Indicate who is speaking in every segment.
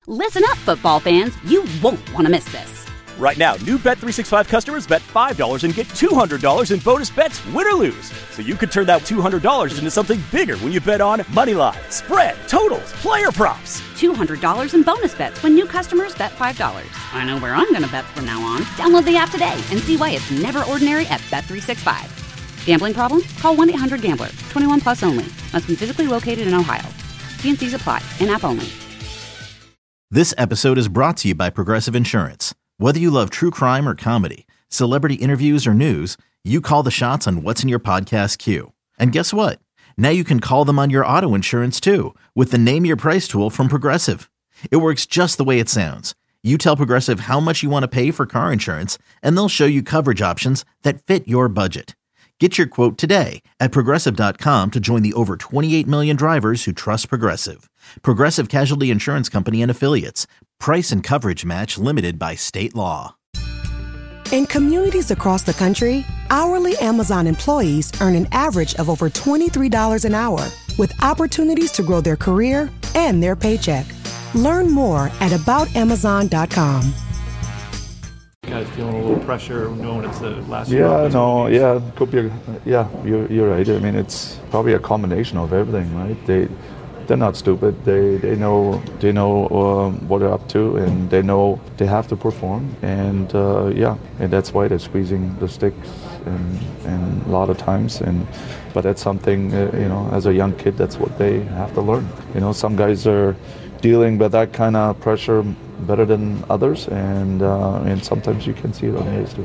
Speaker 1: Listen up, football fans. You won't want to miss this.
Speaker 2: Right now, new Bet365 customers bet $5 and get $200 in bonus bets, win or lose. So you could turn that $200 into something bigger when you bet on money line, spread, totals, player props.
Speaker 1: $200 in bonus bets when new customers bet $5. I know where I'm going to bet from now on. Download the app today and see why it's never ordinary at Bet365. Gambling problem? Call 1-800-GAMBLER. 21 plus only. Must be physically located in Ohio. T&Cs apply. In-app only.
Speaker 3: This episode is brought to you by Progressive Insurance. Whether you love true crime or comedy, celebrity interviews or news, you call the shots on what's in your podcast queue. And guess what? Now you can call them on your auto insurance too with the Name Your Price tool from Progressive. It works just the way it sounds. You tell Progressive how much you want to pay for car insurance, and they'll show you coverage options that fit your budget. Get your quote today at Progressive.com to join the over 28 million drivers who trust Progressive. Progressive Casualty Insurance Company and Affiliates. Price and coverage match limited by state law.
Speaker 4: In communities across the country, hourly Amazon employees earn an average of over $23 an hour, with opportunities to grow their career and their paycheck. Learn more at aboutamazon.com.
Speaker 5: Guys feeling a little pressure knowing it's the last
Speaker 6: could be you're right. I mean, it's probably a combination of everything, right? They're not stupid. They know what they're up to, and they know they have to perform, and that's why they're squeezing the sticks and a lot of times, but that's something as a young kid, that's what they have to learn. Some guys are dealing with that kind of pressure better than others, and sometimes you can see it on the ice too.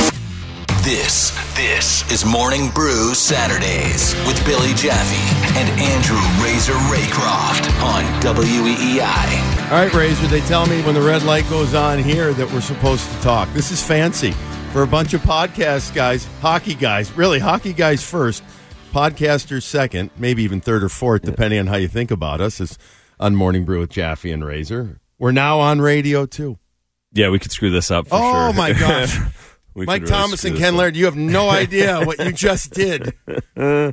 Speaker 7: This is Morning Brew Saturdays with Billy Jaffe and Andrew Razor Raycroft on WEEI.
Speaker 8: All right, Razor, they tell me when the red light goes on here that we're supposed to talk. This is fancy for a bunch of podcast guys, hockey guys, really hockey guys first, podcasters second, maybe even third or fourth, depending on how you think about us, is on Morning Brew with Jaffe and Razor. We're now on radio, too.
Speaker 9: Yeah, we could screw this up for sure.
Speaker 8: Oh, my gosh. Mike Thomas and Ken Laird, you have no idea what you just did. They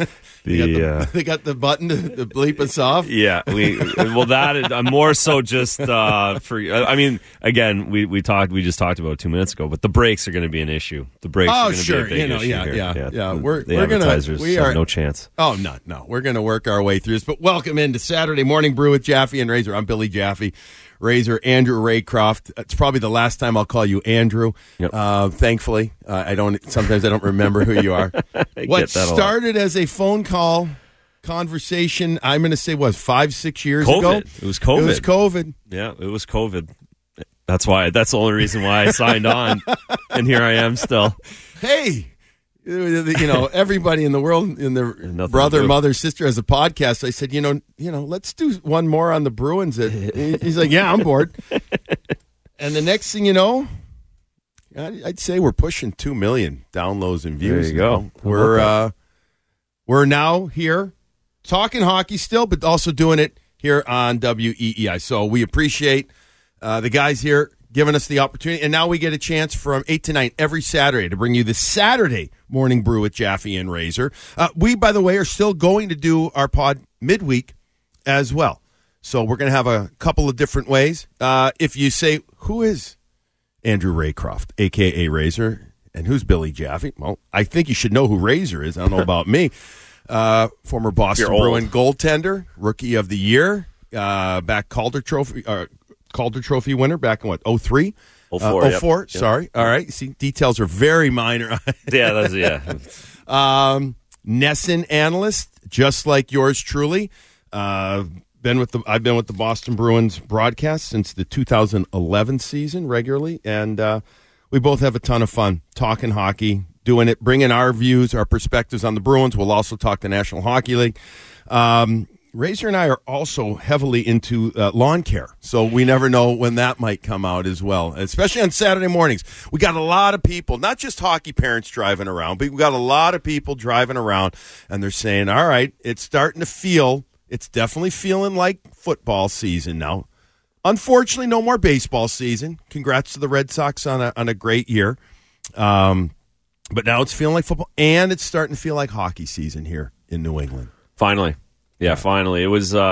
Speaker 8: got the button to bleep us off.
Speaker 9: Yeah, I'm more so just for. I mean, again, we just talked about 2 minutes ago, but the breaks are going to be an issue. The breaks are going to be a big issue here.
Speaker 8: Yeah.
Speaker 9: The advertisers have no chance.
Speaker 8: Oh, no. We're going to work our way through this. But welcome into Saturday Morning Brew with Jaffe and Razor. I'm Billy Jaffe. Razor, Andrew Raycroft. It's probably the last time I'll call you Andrew. Yep. Thankfully, sometimes I don't remember who you are. What started as a phone call conversation, I'm going to say, 5-6 years ago?
Speaker 9: It was COVID. Yeah, it was COVID. That's the only reason why I signed on, and here I am still.
Speaker 8: Hey. Everybody in the world, in their brother, mother, sister has a podcast. I said, let's do one more on the Bruins. He's like, yeah, I'm bored. And the next thing you know, I'd say we're pushing 2 million downloads and views.
Speaker 9: There you go.
Speaker 8: We're now here talking hockey still, but also doing it here on WEEI. So we appreciate the guys here giving us the opportunity. And now we get a chance from 8 to 9 every Saturday to bring you the Saturday Morning Brew with Jaffe and Razor. We, by the way, are still going to do our pod midweek as well. So we're going to have a couple of different ways. If you say, who is Andrew Raycroft, a.k.a. Razor, and who's Billy Jaffe? Well, I think you should know who Razor is. I don't know about me. Former Boston Bruin goaltender, Rookie of the Year, back Calder Trophy winner back in 03?
Speaker 9: 04.
Speaker 8: 04,
Speaker 9: yep.
Speaker 8: Sorry. All right. See, details are very minor.
Speaker 9: Yeah.
Speaker 8: NESN analyst, just like yours truly. I've been with the Boston Bruins broadcast since the 2011 season regularly, and we both have a ton of fun talking hockey, doing it, bringing our views, our perspectives on the Bruins. We'll also talk the National Hockey League. Razor and I are also heavily into lawn care, so we never know when that might come out as well, especially on Saturday mornings. We got a lot of people, not just hockey parents driving around, but we got a lot of people driving around, and they're saying, all right, it's definitely feeling like football season now. Unfortunately, no more baseball season. Congrats to the Red Sox on a great year. But now it's feeling like football, and it's starting to feel like hockey season here in New England.
Speaker 9: Finally. Yeah, finally. It was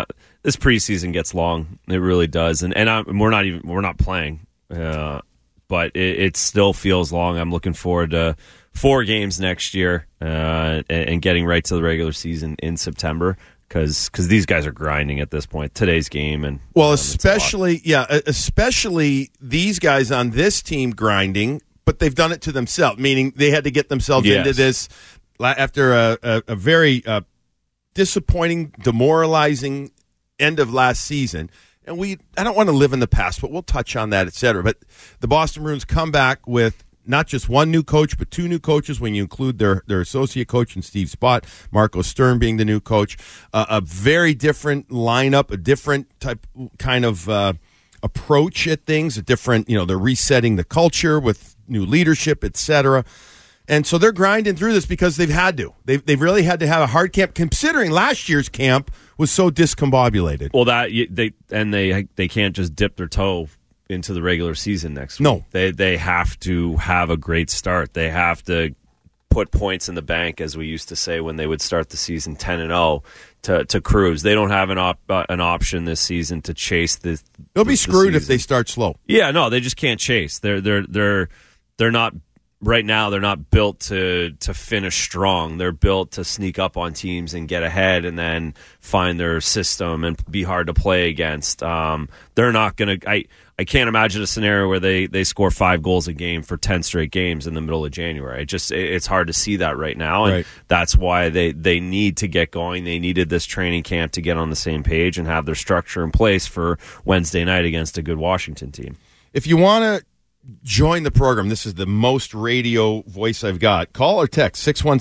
Speaker 9: this preseason gets long. It really does, and we're not playing, but it still feels long. I'm looking forward to 4 games next year and getting right to the regular season in September. Because these guys are grinding at this point. Today's game and
Speaker 8: especially these guys on this team grinding, but they've done it to themselves. Meaning they had to get themselves into this after a very disappointing, demoralizing end of last season. And I don't want to live in the past, but we'll touch on that, et cetera. But the Boston Bruins come back with not just one new coach, but 2 new coaches when you include their associate coach and Steve Spott, Marco Sturm being the new coach. A very different lineup, a different kind of approach at things, a different, they're resetting the culture with new leadership, et cetera. And so they're grinding through this because they've had to. They've really had to have a hard camp, considering last year's camp was so discombobulated.
Speaker 9: Well, they can't just dip their toe into the regular season next week.
Speaker 8: No.
Speaker 9: They have to have a great start. They have to put points in the bank, as we used to say when they would start the season 10-0 to cruise. They don't have an option this season to chase the.
Speaker 8: They'll be screwed if they start slow.
Speaker 9: Yeah, no, they just can't chase. They're not. Right now, they're not built to finish strong. They're built to sneak up on teams and get ahead and then find their system and be hard to play against. They're not going to. I can't imagine a scenario where they score 5 goals a game for 10 straight games in the middle of January. It's hard to see that right now, and that's why they need to get going. They needed this training camp to get on the same page and have their structure in place for Wednesday night against a good Washington team.
Speaker 8: If you want to join the program, this is the most radio voice I've got. Call or text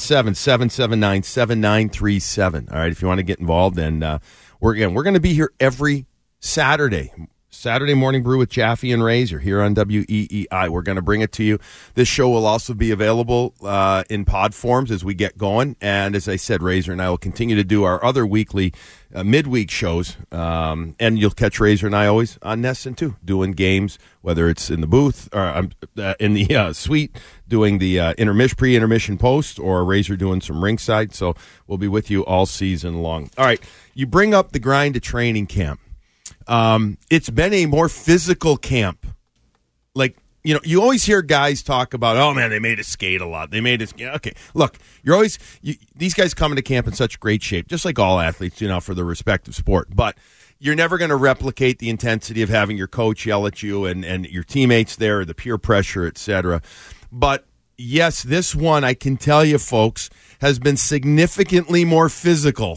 Speaker 8: 617-779-7937. All right, if you want to get involved, and we're going to be here every Saturday Morning Brew with Jaffe and Razor here on WEEI. We're going to bring it to you. This show will also be available in pod forms as we get going. And as I said, Razor and I will continue to do our other weekly midweek shows. And you'll catch Razor and I always on Nesson too, doing games, whether it's in the booth or in the suite, doing the pre-intermission post, or Razor doing some ringside. So we'll be with you all season long. All right, you bring up the grind to training camp. It's been a more physical camp. Like, you always hear guys talk about, oh man, they made us skate a lot. They made us, okay. Look, these guys come into camp in such great shape, just like all athletes, for the respective sport. But you're never going to replicate the intensity of having your coach yell at you and your teammates there, the peer pressure, et cetera. But yes, this one, I can tell you, folks, has been significantly more physical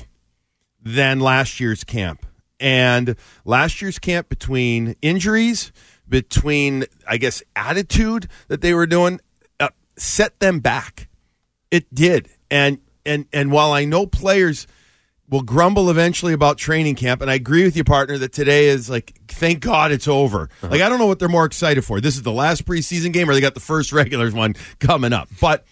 Speaker 8: than last year's camp. And last year's camp, between injuries, between, I guess, attitude that they were doing, set them back. It did. And while I know players will grumble eventually about training camp, and I agree with you, partner, that today is like, thank God it's over. Uh-huh. Like, I don't know what they're more excited for. This is the last preseason game, or they got the first regular one coming up. But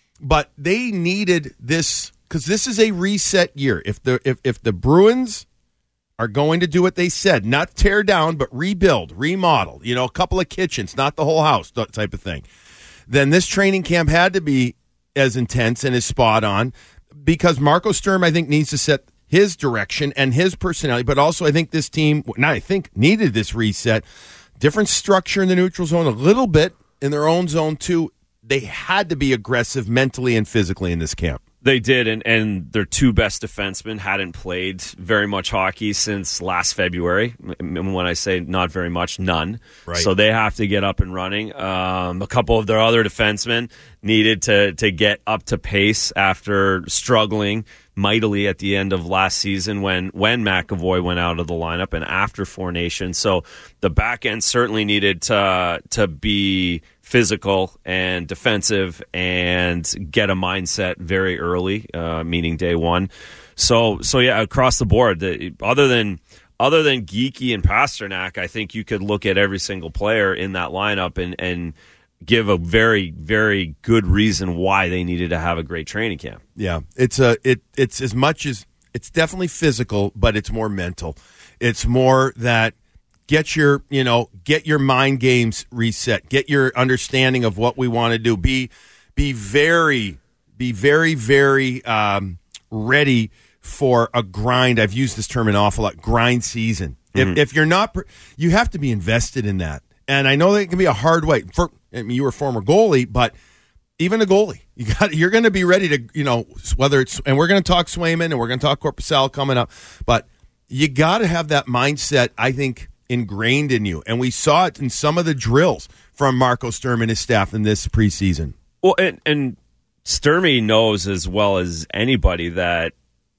Speaker 8: they needed this, because this is a reset year. If the Bruins are going to do what they said, not tear down, but rebuild, remodel, a couple of kitchens, not the whole house type of thing, then this training camp had to be as intense and as spot on, because Marco Sturm, I think, needs to set his direction and his personality, but also I think this team, needed this reset. Different structure in the neutral zone, a little bit in their own zone too. They had to be aggressive mentally and physically in this camp.
Speaker 9: They did, and their 2 best defensemen hadn't played very much hockey since last February. When I say not very much, none.
Speaker 8: Right.
Speaker 9: So they have to get up and running. A couple of their other defensemen needed to get up to pace after struggling mightily at the end of last season when McAvoy went out of the lineup and after Four Nations. So the back end certainly needed to be physical and defensive and get a mindset very early, meaning day one. So yeah, across the board, other than Geekie and Pasternak, I think you could look at every single player in that lineup and give a very, very good reason why they needed to have a great training camp.
Speaker 8: Yeah, it's as much as it's definitely physical, but it's more mental. It's more that get your mind games reset, get your understanding of what we want to do. Be very, very ready for a grind. I've used this term an awful lot, grind season. If you're not, you have to be invested in that. And I know that it can be a hard way. You were a former goalie, but even a goalie, you're going to be ready to, whether it's, and we're going to talk Swayman and we're going to talk Korpisalo coming up, but you got to have that mindset, I think, ingrained in you. And we saw it in some of the drills from Marco Sturm and his staff in this preseason.
Speaker 9: Well, and Sturmy knows as well as anybody that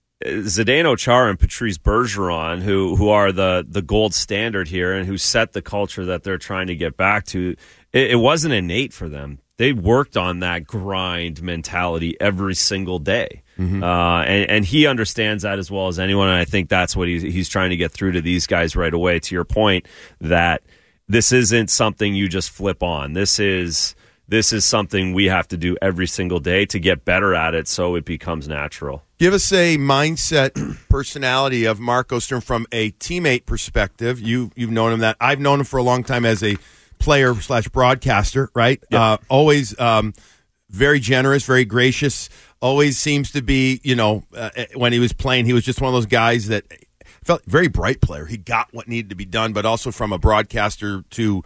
Speaker 9: Zdeno Chara and Patrice Bergeron, who are the gold standard here and who set the culture that they're trying to get back to, it wasn't innate for them. They worked on that grind mentality every single day. And he understands that as well as anyone, and I think that's what he's trying to get through to these guys right away, to your point, that this isn't something you just flip on. This is something we have to do every single day to get better at it so it becomes natural.
Speaker 8: Give us a mindset, personality of Marco Sturm from a teammate perspective. You've known him that. I've known him for a long time as a player/broadcaster, right? Yep. Always very generous, very gracious. Always seems to be, when he was playing, he was just one of those guys that felt very bright player. He got what needed to be done, but also from a broadcaster to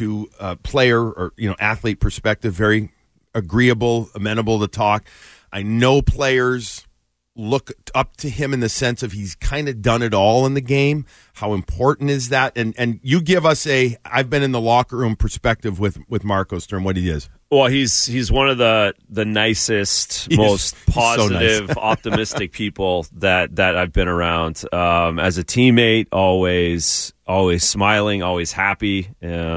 Speaker 8: player or athlete perspective, very agreeable, amenable to talk. I know players look up to him in the sense of he's kind of done it all in the game. How important is that? And you give us I've been in the locker room perspective with Marco Sturm, what he is.
Speaker 9: Well, he's one of the nicest, most positive, so nice. Optimistic people that I've been around. As a teammate, always smiling, always happy,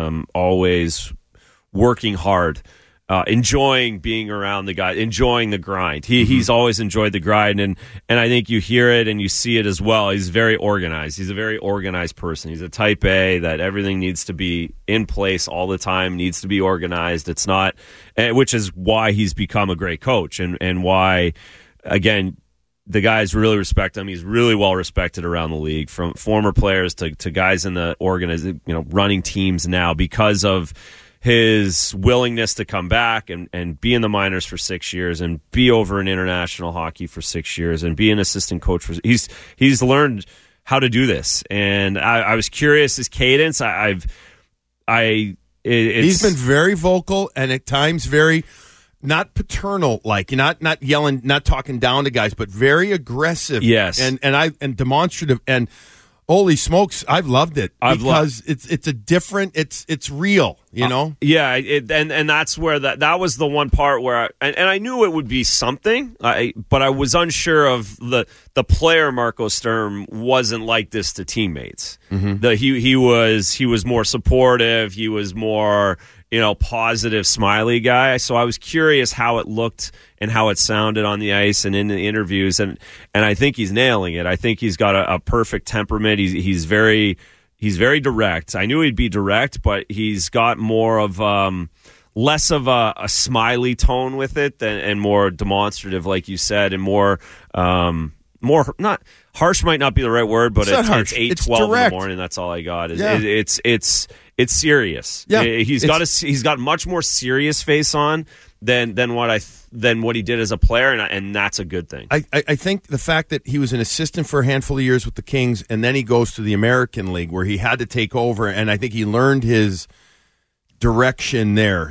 Speaker 9: always working hard. Enjoying being around the guy, enjoying the grind. He's always enjoyed the grind, and I think you hear it and you see it as well. He's very organized. He's a very organized person. He's a type A that everything needs to be in place all the time, needs to be organized. It's not, which is why he's become a great coach and why, again, the guys really respect him. He's really well respected around the league, from former players to guys in the running teams now, because of his willingness to come back and be in the minors for 6 years and be over in international hockey for 6 years and be an assistant coach for he's learned how to do this. And I was curious his cadence.
Speaker 8: He's been very vocal and at times very not paternal, like not yelling, not talking down to guys, but very aggressive.
Speaker 9: Yes,
Speaker 8: and demonstrative. And holy smokes, I've loved it because it's a different. It's real,
Speaker 9: Yeah, and that's where that was the one part where I knew it would be something, but I was unsure of the player. Marco Sturm wasn't like this to teammates. He was more supportive. He was more positive, smiley guy. So I was curious how it looked and how it sounded on the ice and in the interviews, and I think he's nailing it. I think he's got a perfect temperament. He's very direct. I knew he'd be direct, but he's got more of less of a smiley tone with it and more demonstrative, like you said, and more not harsh might not be the right word, but it's 8:12 in the morning. That's all I got. It's serious.
Speaker 8: Yeah,
Speaker 9: he's got much more serious face on than what he did as a player, and that's a good thing.
Speaker 8: I think the fact that he was an assistant for a handful of years with the Kings, and then he goes to the American League where he had to take over, and I think he learned his direction there.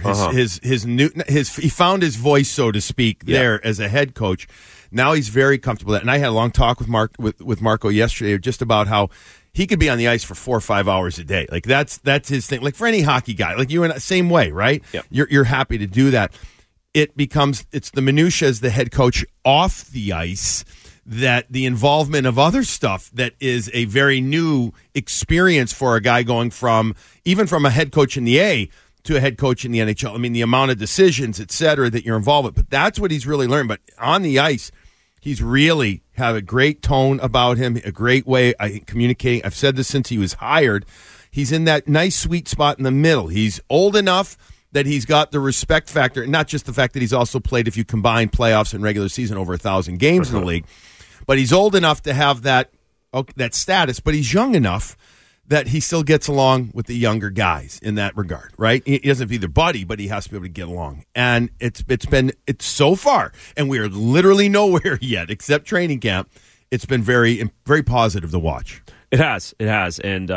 Speaker 8: He found his voice, so to speak, there as a head coach. Now he's very comfortable with that. And I had a long talk with Marco yesterday just about how he could be on the ice for 4 or 5 hours a day. Like that's his thing. Like for any hockey guy, like you and I, same way, right?
Speaker 9: Yep.
Speaker 8: You're happy to do that. It's the minutia as the head coach off the ice, that the involvement of other stuff that is a very new experience for a guy going from a head coach in the A to a head coach in the NHL. I mean, the amount of decisions, et cetera, that you're involved with. But that's what he's really learned. But on the ice, he's really have a great tone about him, a great way communicating. I've said this since he was hired. He's in that nice sweet spot in the middle. He's old enough that he's got the respect factor, not just the fact that he's also played, if you combine playoffs and regular season, over 1,000 games in the league. But he's old enough to have that status, but he's young enough that he still gets along with the younger guys in that regard, right? He doesn't have to be their buddy, but he has to be able to get along. And it's so far, and we are literally nowhere yet except training camp. it's been very, very positive to watch.
Speaker 9: It has, and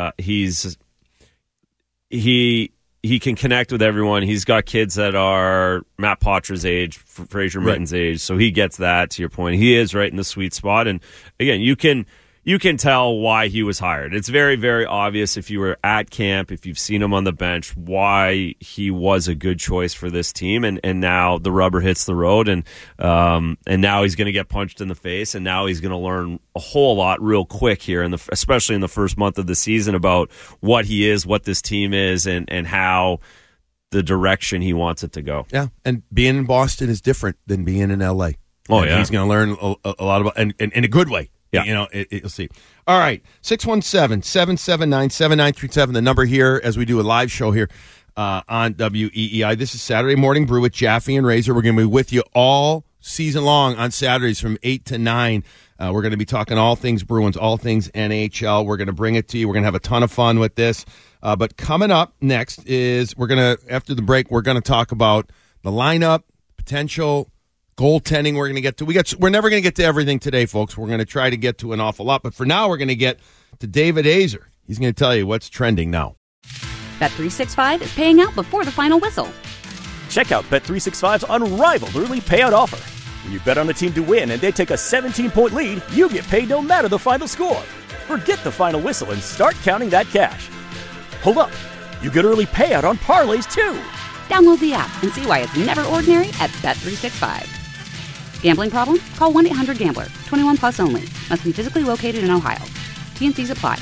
Speaker 9: he can connect with everyone. He's got kids that are Matt Potter's age, Fraser Mitten's age, so he gets that. To your point, he is right in the sweet spot. And again, you can tell why he was hired. It's very, very obvious if you were at camp, if you've seen him on the bench, why he was a good choice for this team. And now the rubber hits the road, and now he's going to get punched in the face, and now he's going to learn a whole lot real quick here, especially in the first month of the season, about what he is, what this team is, and how the direction he wants it to go.
Speaker 8: Yeah, and being in Boston is different than being in L.A.
Speaker 9: Oh, yeah.
Speaker 8: He's going to learn a lot about, and in a good way. Yeah. You know, you'll see. All right, 617-779-7937, the number here as we do a live show here on WEEI. This is Saturday Morning Brew with Jaffe and Razor. We're going to be with you all season long on Saturdays from 8 to 9. We're going to be talking all things Bruins, all things NHL. We're going to bring it to you. We're going to have a ton of fun with this. But coming up next is after the break, we're going to talk about the lineup, potential goaltending. We're going to get to. We're never going to get to everything today, folks. We're going to try to get to an awful lot, but for now, we're going to get to David Azer. He's going to tell you what's trending now.
Speaker 1: Bet365 is paying out before the final whistle.
Speaker 2: Check out Bet365's unrivaled early payout offer. When you bet on a team to win and they take a 17-point lead, you get paid no matter the final score. Forget the final whistle and start counting that cash. Hold up. You get early payout on parlays, too.
Speaker 1: Download the app and see why it's never ordinary at Bet365. Gambling problem? Call 1-800-GAMBLER. 21 plus only. Must be physically located in Ohio. T&Cs apply.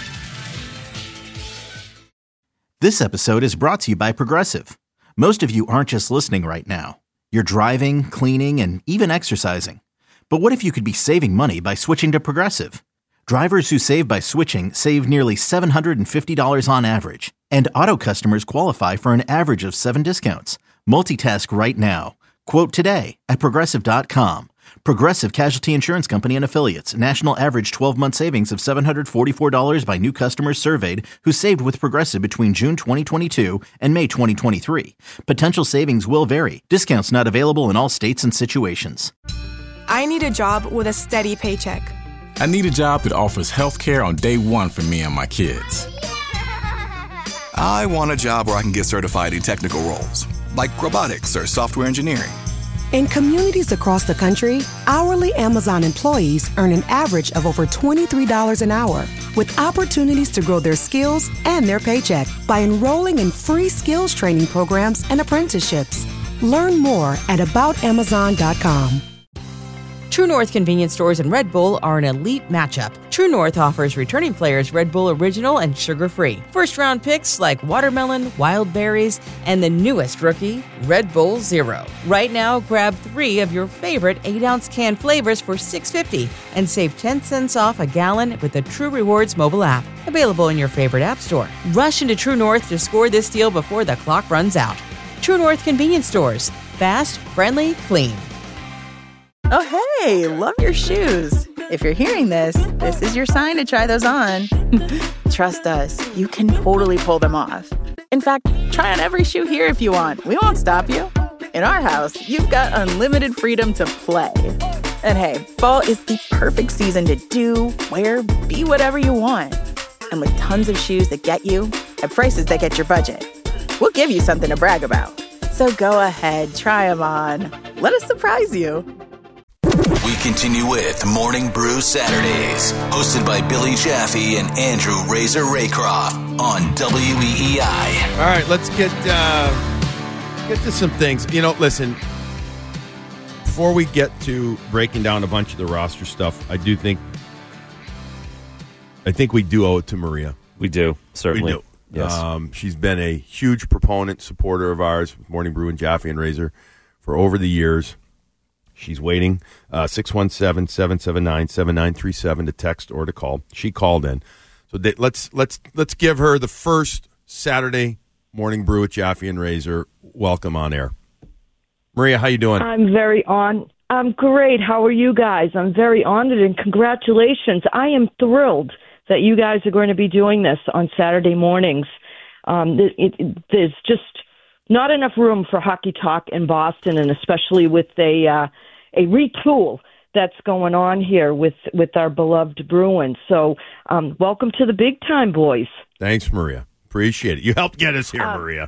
Speaker 3: This episode is brought to you by Progressive. Most of you aren't just listening right now. You're driving, cleaning, and even exercising. But what if you could be saving money by switching to Progressive? Drivers who save by switching save nearly $750 on average. And auto customers qualify for an average of 7 discounts. Multitask right now. Quote today at Progressive.com. Progressive Casualty Insurance Company and Affiliates. National average 12-month savings of $744 by new customers surveyed who saved with Progressive between June 2022 and May 2023. Potential savings will vary. Discounts not available in all states and situations.
Speaker 10: I need a job with a steady paycheck.
Speaker 11: I need a job that offers health care on day one for me and my kids.
Speaker 12: I want a job where I can get certified in technical roles, like robotics or software engineering.
Speaker 4: In communities across the country, hourly Amazon employees earn an average of over $23 an hour, with opportunities to grow their skills and their paycheck by enrolling in free skills training programs and apprenticeships. Learn more at aboutamazon.com.
Speaker 13: True North convenience stores and Red Bull are an elite matchup. True North offers returning players Red Bull Original and sugar-free. First-round picks like watermelon, wild berries, and the newest rookie, Red Bull Zero. Right now, grab 3 of your favorite 8-ounce can flavors for $6.50 and save 10 cents off a gallon with the True Rewards mobile app. Available in your favorite app store. Rush into True North to score this deal before the clock runs out. True North convenience stores. Fast, friendly, clean.
Speaker 14: Oh, hey, love your shoes. If you're hearing this, this is your sign to try those on. Trust us, you can totally pull them off. In fact, try on every shoe here if you want. We won't stop you. In our house, you've got unlimited freedom to play. And hey, fall is the perfect season to do, wear, be whatever you want. And with tons of shoes that get you at prices that get your budget, we'll give you something to brag about. So go ahead, try them on. Let us surprise you.
Speaker 7: We continue with Morning Brew Saturdays, hosted by Billy Jaffe and Andrew Razor Raycroft on WEEI.
Speaker 8: All right, let's get to some things. You know, listen, before we get to breaking down a bunch of the roster stuff, I think we do owe it to Maria.
Speaker 9: We do, certainly.
Speaker 8: We do.
Speaker 9: Yes.
Speaker 8: She's been a huge proponent, supporter of ours with Morning Brew and Jaffe and Razor for over the years. She's waiting, 617-779-7937 to text or to call. She called in. So let's give her the first Saturday Morning Brew with Jaffe and Razor welcome on air. Maria, how you doing?
Speaker 15: I'm great. How are you guys? I'm very honored and congratulations. I am thrilled that you guys are going to be doing this on Saturday mornings. There's just not enough room for hockey talk in Boston, and especially with a retool that's going on here with our beloved Bruins. So welcome to the big time, boys.
Speaker 8: Thanks, Maria. Appreciate it. You helped get us here, Maria.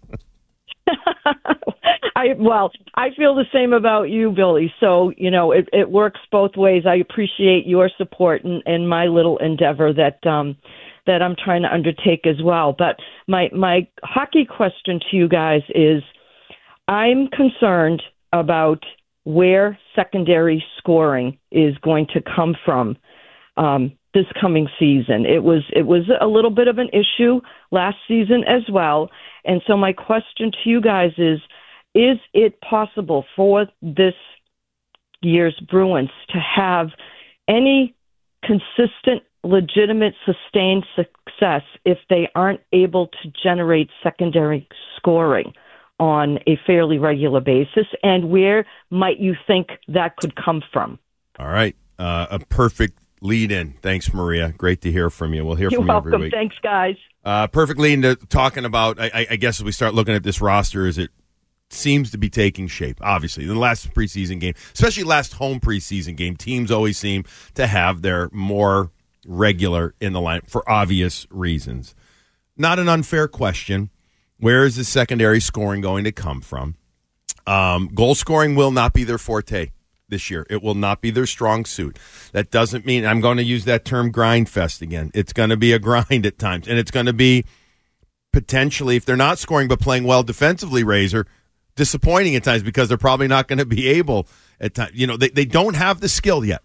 Speaker 15: I feel the same about you, Billy. So, it works both ways. I appreciate your support and my little endeavor that I'm trying to undertake as well. But my hockey question to you guys is, I'm concerned about where secondary scoring is going to come from this coming season. It was a little bit of an issue last season as well. And so my question to you guys is it possible for this year's Bruins to have any consistent, legitimate, sustained success if they aren't able to generate secondary scoring on a fairly regular basis? And where might you think that could come from?
Speaker 8: All right. A perfect lead in. Thanks, Maria. Great to hear from you. We'll hear from you every week.
Speaker 15: Thanks, guys.
Speaker 8: Perfect lead into talking about, I guess, as we start looking at this roster, is it seems to be taking shape. Obviously, in the last preseason game, especially last home preseason game, teams always seem to have their more regular in the line for obvious reasons. Not an unfair question. Where is the secondary scoring going to come from? Goal scoring will not be their forte this year. It will not be their strong suit. That doesn't mean, I'm going to use that term grind fest again. It's going to be a grind at times, and it's going to be potentially, if they're not scoring but playing well defensively, Razor, disappointing at times because they're probably not going to be able at times. They don't have the skill yet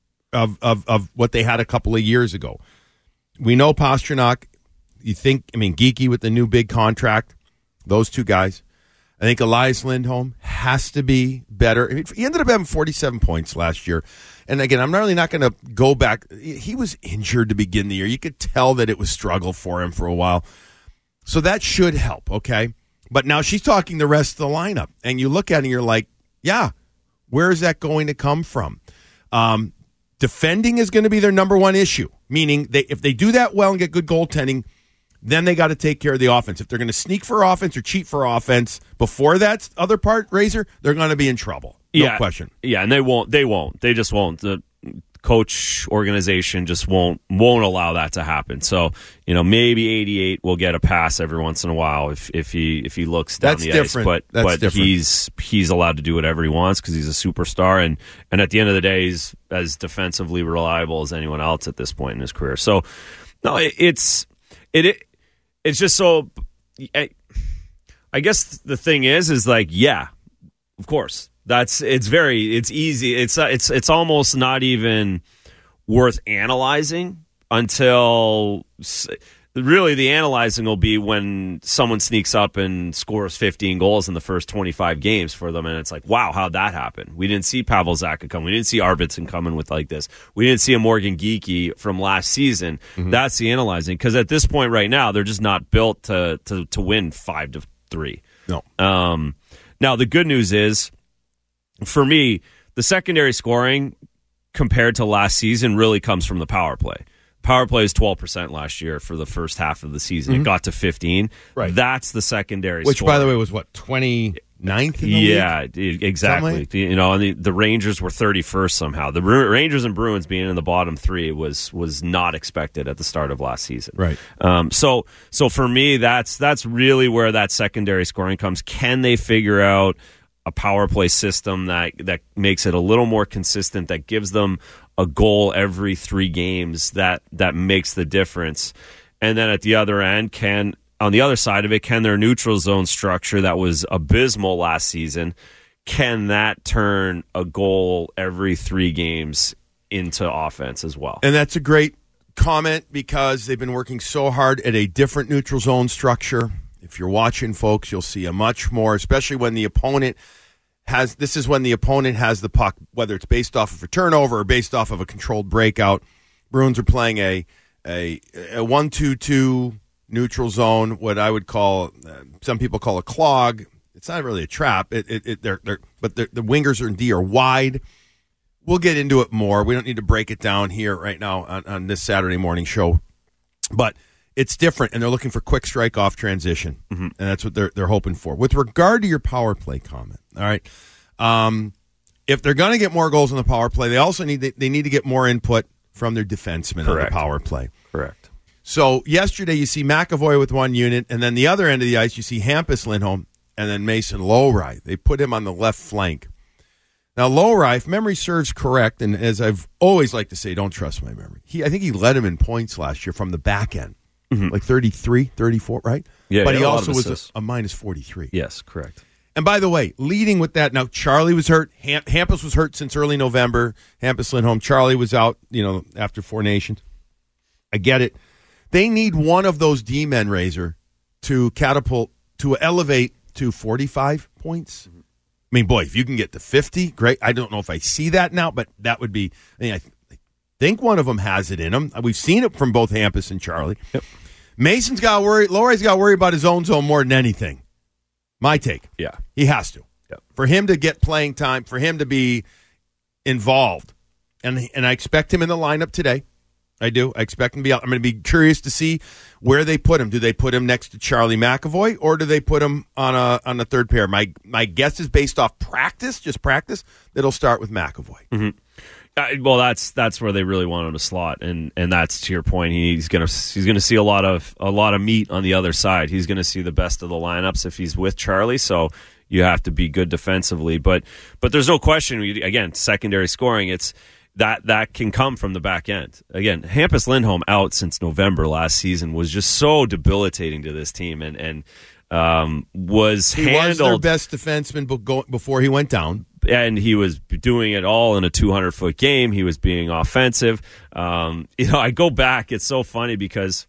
Speaker 8: of what they had a couple of years ago. We know Pastrnak. Geekie with the new big contract, those two guys. I think Elias Lindholm has to be better. He ended up having 47 points last year. And again, I'm really not going to go back. He was injured to begin the year. You could tell that it was struggle for him for a while. So that should help, okay? But now she's talking the rest of the lineup. And you look at it and you're like, yeah, where is that going to come from? Defending is going to be their number one issue, meaning if they do that well and get good goaltending, then they got to take care of the offense. If they're going to sneak for offense or cheat for offense before that other part, Razor, they're going to be in trouble. No question.
Speaker 9: Yeah, and they won't. They just won't. The coach organization just won't allow that to happen. So, maybe 88 will get a pass every once in a while if he looks down the ice. But he's allowed to do whatever he wants because he's a superstar, and at the end of the day, he's as defensively reliable as anyone else at this point in his career. So, no, it's just so. I guess the thing is like, yeah, of course. It's easy. It's almost not even worth analyzing until really the analyzing will be when someone sneaks up and scores 15 goals in the first 25 games for them. And it's like, wow, how'd that happen? We didn't see Pavel Zacha come. We didn't see Arvidsson coming with like this. We didn't see a Morgan Geekie from last season. Mm-hmm. That's the analyzing. Because at this point right now, they're just not built to win 5-3.
Speaker 8: No.
Speaker 9: Now, the good news is, for me, the secondary scoring compared to last season really comes from the power play. Power play is 12% last year for the first half of the season. Mm-hmm. It got to 15.
Speaker 8: Right.
Speaker 9: That's the secondary
Speaker 8: Which,
Speaker 9: scoring.
Speaker 8: by the way, was what, 29th in the league?
Speaker 9: Yeah, exactly. And the Rangers were 31st somehow. The Rangers and Bruins being in the bottom three was not expected at the start of last season.
Speaker 8: Right.
Speaker 9: So for me, that's really where that secondary scoring comes. Can they figure out a power play system that makes it a little more consistent, that gives them a goal every 3 games that makes the difference? And then at the other end, on the other side of it, can their neutral zone structure that was abysmal last season, can that turn a goal every 3 games into offense as well?
Speaker 8: And that's a great comment because they've been working so hard at a different neutral zone structure. If you're watching, folks, you'll see a much more, especially when the opponent has the puck, whether it's based off of a turnover or based off of a controlled breakout. Bruins are playing a 1-2-2 neutral zone, what I would call, some people call a clog. It's not really a trap. But the wingers in D are wide. We'll get into it more. We don't need to break it down here right now on this Saturday morning show. But it's different, and they're looking for quick strike off transition, and that's what they're hoping for. With regard to your power play comment, all right, if they're going to get more goals on the power play, they also need to get more input from their defensemen on the power play.
Speaker 9: Correct.
Speaker 8: So yesterday you see McAvoy with one unit, and then the other end of the ice you see Hampus Lindholm and then Mason Lohrei. They put him on the left flank. Now Lohrei, if memory serves correct, and as I've always liked to say, don't trust my memory. I think he led him in points last year from the back end, like 33, 34, right?
Speaker 9: Yeah,
Speaker 8: but he
Speaker 9: a lot
Speaker 8: also
Speaker 9: of
Speaker 8: was
Speaker 9: assists.
Speaker 8: a minus 43.
Speaker 9: Yes, correct.
Speaker 8: And by the way, leading with that, now Charlie was hurt. Hampus was hurt since early November. Hampus Lindholm. Charlie was out, after Four Nations. I get it. They need one of those D-men, Razor, to catapult, to elevate to 45 points. I mean, boy, if you can get to 50, great. I don't know if I see that now, but that would be, I think one of them has it in them. We've seen it from both Hampus and Charlie.
Speaker 9: Yep.
Speaker 8: Mason's got to worry. Lohrei's got to worry about his own zone more than anything. My take.
Speaker 9: Yeah.
Speaker 8: He has to.
Speaker 9: Yep.
Speaker 8: For him to get playing time, for him to be involved. And I expect him in the lineup today. I do. I expect him to be out. I'm going to be curious to see where they put him. Do they put him next to Charlie McAvoy, or do they put him on a third pair? My guess is based off practice, just practice, that it'll start with McAvoy.
Speaker 9: Mm-hmm. Well, that's where they really want him to slot, and that's to your point. He's gonna see a lot of meat on the other side. He's gonna see the best of the lineups if he's with Charlie. So you have to be good defensively, but there's no question. Again, secondary scoring. It's that can come from the back end. Again, Hampus Lindholm out since November last season was just so debilitating to this team, and was handled
Speaker 8: their best defenseman before he went down.
Speaker 9: And he was doing it all in a 200-foot game. He was being offensive. I go back. It's so funny because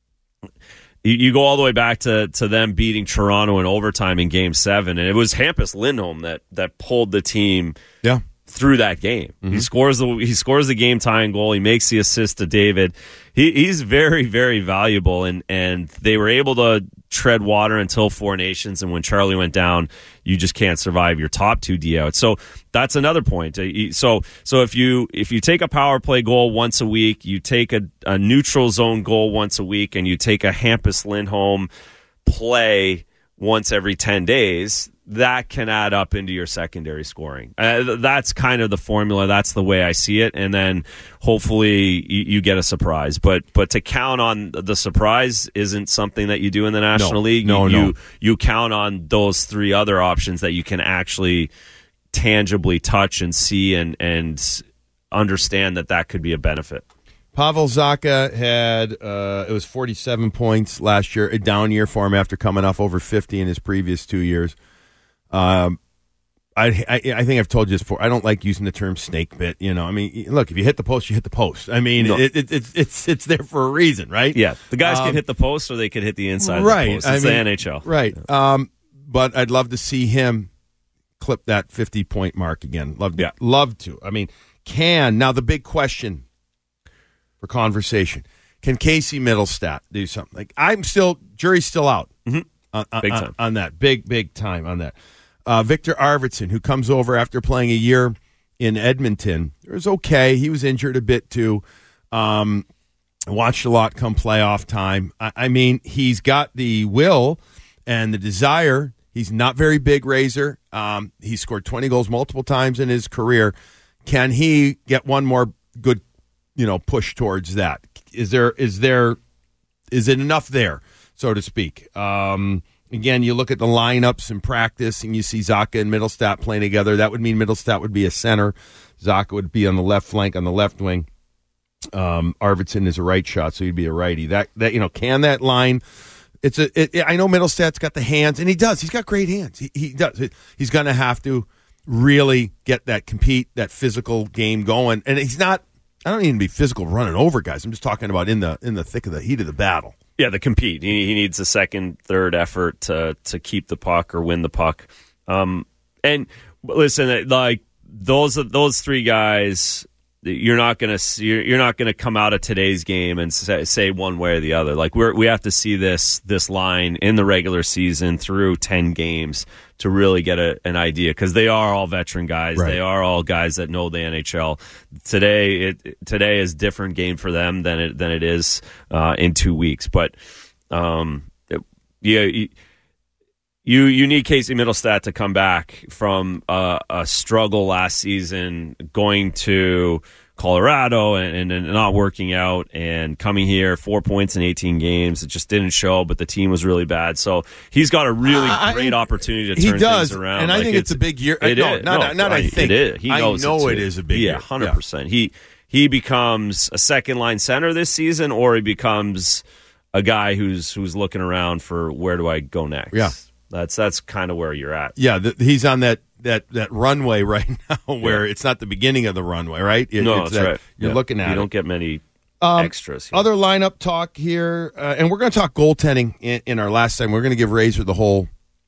Speaker 9: you go all the way back to them beating Toronto in overtime in Game 7, and it was Hampus Lindholm that pulled the team through that game. Mm-hmm. He scores the game-tying goal. He makes the assist to David. He's very, very valuable, and they were able to tread water until Four Nations, and when Charlie went down, you just can't survive your top two D outs. So that's another point. So if you take a power play goal once a week, you take a neutral zone goal once a week, and you take a Hampus Lindholm play once every 10 days, that can add up into your secondary scoring. That's kind of the formula. That's the way I see it. And then hopefully you get a surprise. But to count on the surprise isn't something that you do in the National League. You count on those three other options that you can actually tangibly touch and see and understand that could be a benefit.
Speaker 8: Pavel Zacha had it was 47 points last year, a down year for him after coming off over 50 in his previous 2 years. I think I've told you this before. I don't like using the term snake bit. I mean, look, if you hit the post, you hit the post. I mean, it's there for a reason, right?
Speaker 9: Yeah, the guys can hit the post or they could hit the inside of the post. It's the NHL,
Speaker 8: right? But I'd love to see him clip that 50-point mark again. Love to. I mean, now the big question for conversation: can Casey Middlestat do something? Like jury's still out
Speaker 9: big time
Speaker 8: on that. Big time on that. Victor Arvidsson, who comes over after playing a year in Edmonton, it was okay. He was injured a bit too. Watched a lot come playoff time. I mean, he's got the will and the desire. He's not very big, Razor. He's scored 20 goals multiple times in his career. Can he get one more good push towards that? Is it enough there, so to speak? Again, you look at the lineups in practice, and you see Zacha and Middlestat playing together. That would mean Middlestat would be a center. Zacha would be on the left flank, on the left wing. Arvidsson is a right shot, so he'd be a righty. That can that line? I know Middlestat's got the hands, and he does. He's got great hands. He does. He's going to have to really get that physical game going, and he's not. I don't need to be physical running over guys. I'm just talking about in the thick of the heat of the battle.
Speaker 9: Yeah, the compete. He needs a second, third effort to keep the puck or win the puck. And listen, like those three guys, you're not gonna come out of today's game and say one way or the other. Like we have to see this line in the regular season through 10 games to really get an idea, because they are all veteran guys. Right. They are all guys that know the NHL. Today is a different game for them than it is in 2 weeks. But You need Casey Middlestat to come back from a struggle last season, going to Colorado and not working out, and coming here, 4 points in 18 games. It just didn't show, but the team was really bad. So he's got a really great opportunity to turn things around.
Speaker 8: And I think it's a big year. I think.
Speaker 9: It is. He knows
Speaker 8: I know it is a big year.
Speaker 9: 100%. He becomes a second-line center this season, or he becomes a guy who's looking around for where do I go next.
Speaker 8: Yeah.
Speaker 9: That's kind of where you're at.
Speaker 8: Yeah, he's on that runway right now where it's not the beginning of the runway, right?
Speaker 9: That's right.
Speaker 8: You're looking at
Speaker 9: You
Speaker 8: it.
Speaker 9: don't get many extras here.
Speaker 8: Other lineup talk here, and we're going to talk goaltending in our last time. We're going to give Razor the whole,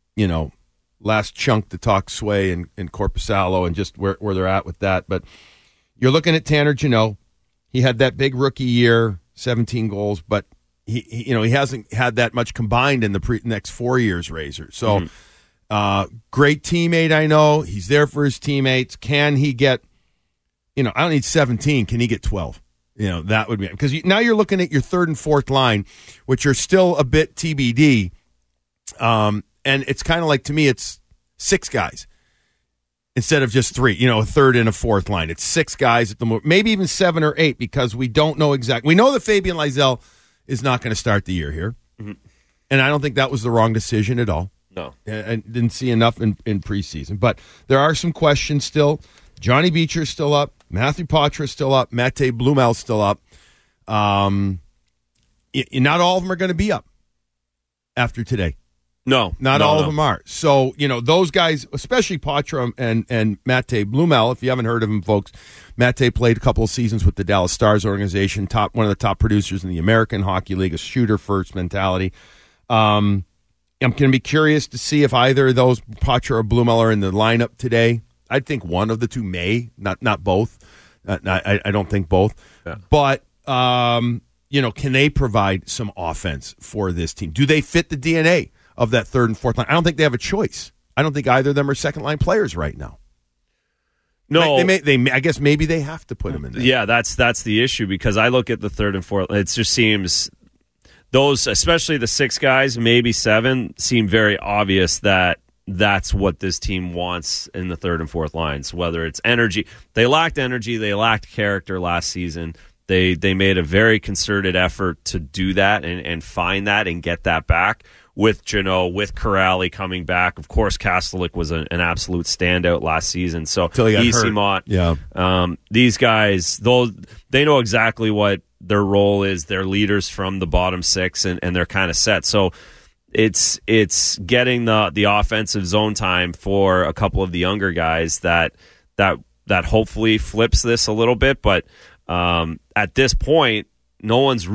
Speaker 8: last chunk to talk Sway and Korpisalo and just where they're at with that. But you're looking at Tanner Jeannot. He had that big rookie year, 17 goals, but he hasn't had that much combined in the next 4 years, Razor. So great teammate, I know. He's there for his teammates. Can he get, I don't need 17. Can he get 12? That would be, because now you're looking at your third and fourth line, which are still a bit TBD. And it's kind of like, to me, it's 6 guys instead of just 3, a third and a fourth line. It's 6 guys at the moment, maybe even 7 or 8, because we don't know exactly. We know that Fabian Lysell is not going to start the year here. Mm-hmm. And I don't think that was the wrong decision at all.
Speaker 9: No.
Speaker 8: I didn't see enough in preseason. But there are some questions still. Johnny Beecher's still up. Matthew Poitras still up. Mate Blumel's still up. Not all of them are going to be up after today.
Speaker 9: No.
Speaker 8: Not all of them are. So, those guys, especially Poitras and Mate Blumel, if you haven't heard of him, folks, Mate played a couple of seasons with the Dallas Stars organization, one of the top producers in the American Hockey League, a shooter-first mentality. I'm going to be curious to see if either of those, Poitras or Blumel, are in the lineup today. I think one of the two may, not both. I don't think both.
Speaker 9: Yeah.
Speaker 8: But, can they provide some offense for this team? Do they fit the DNA of that third and fourth line? I don't think they have a choice. I don't think either of them are second-line players right now.
Speaker 9: No,
Speaker 8: I guess maybe they have to put them in there.
Speaker 9: Yeah, that's the issue, because I look at the third and fourth. It just seems those, especially the 6 guys, maybe 7, seem very obvious that that's what this team wants in the third and fourth lines. Whether it's energy, they lacked energy, they lacked character last season. They made a very concerted effort to do that and find that and get that back. With Jeannot, with Corrali coming back. Of course, Kastelik was an absolute standout last season. So, Easimont, these guys, they know exactly what their role is. They're leaders from the bottom 6, and they're kind of set. So, it's getting the offensive zone time for a couple of the younger guys that hopefully flips this a little bit. But at this point, no one's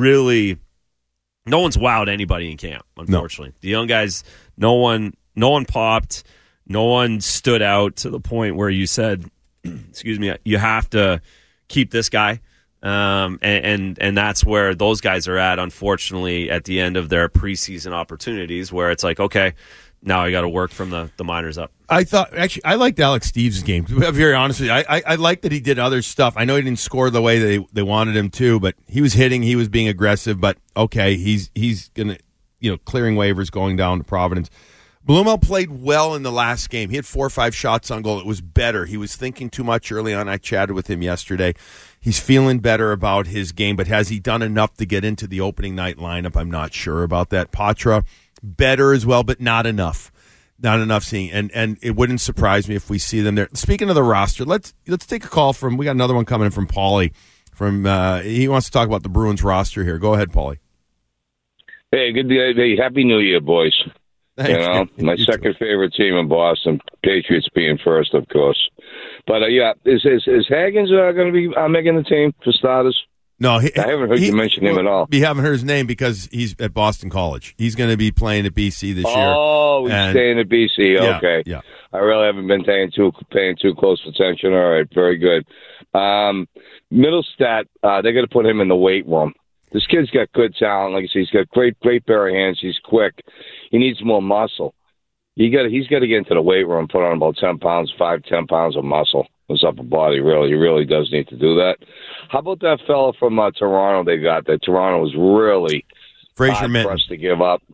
Speaker 9: wowed anybody in camp, unfortunately. No. The young guys, no one popped, no one stood out to the point where you said, excuse me, you have to keep this guy. And that's where those guys are at, unfortunately, at the end of their preseason opportunities, where it's like, okay, now I got to work from the minors up.
Speaker 8: I liked Alex Steves' game. To be very honest with you, I liked that he did other stuff. I know he didn't score the way they wanted him to, but he was hitting, he was being aggressive. But okay, he's gonna clearing waivers, going down to Providence. Blumel played well in the last game. He had 4 or 5 shots on goal. It was better. He was thinking too much early on. I chatted with him yesterday. He's feeling better about his game, but has he done enough to get into the opening night lineup? I'm not sure about that. Poitras, better as well, but not enough. Not enough seeing, and it wouldn't surprise me if we see them there. Speaking of the roster, let's take a call we got another one coming in from Paulie. He wants to talk about the Bruins roster here. Go ahead, Paulie.
Speaker 16: Hey, good day. Hey, Happy New Year, boys. My second favorite team in Boston, Patriots being first, of course. But is Hagens going to be making the team for starters?
Speaker 8: No,
Speaker 16: I haven't heard you mention him at all.
Speaker 8: You haven't heard his name because he's at Boston College. He's going to be playing at BC this year.
Speaker 16: Oh, he's staying at BC. Okay.
Speaker 8: Yeah.
Speaker 16: I really haven't been paying too close attention. All right, very good. Middlestat, they're going to put him in the weight room. This kid's got good talent. Like I said, he's got great pair of hands. He's quick. He needs more muscle. He's got to get into the weight room, put on about 10 pounds of muscle. His upper body, he really does need to do that. How about that fella from Toronto they got? That Toronto was really
Speaker 8: Fraser Minton
Speaker 16: pressed to give up.